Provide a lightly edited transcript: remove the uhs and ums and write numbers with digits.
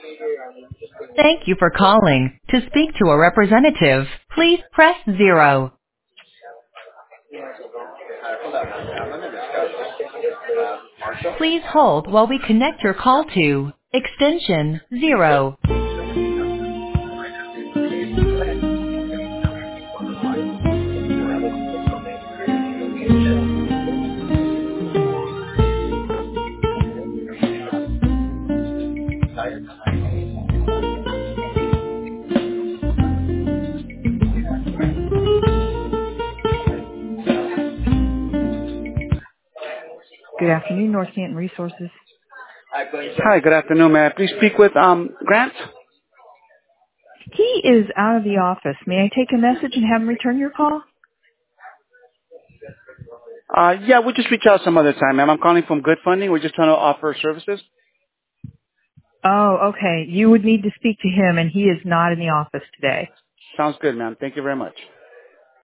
Thank you for calling. To speak to a representative, please press 0. Please hold while we connect your call to extension 0. Good afternoon, North Canton Resources. Hi, good afternoon. May I please speak with Grant? He is out of the office. May I take a message and have him return your call? Yeah, we'll just reach out some other time, ma'am. I'm calling from Good Funding. We're just trying to offer services. Oh, okay. You would need to speak to him, and he is not in the office today. Sounds good, ma'am. Thank you very much.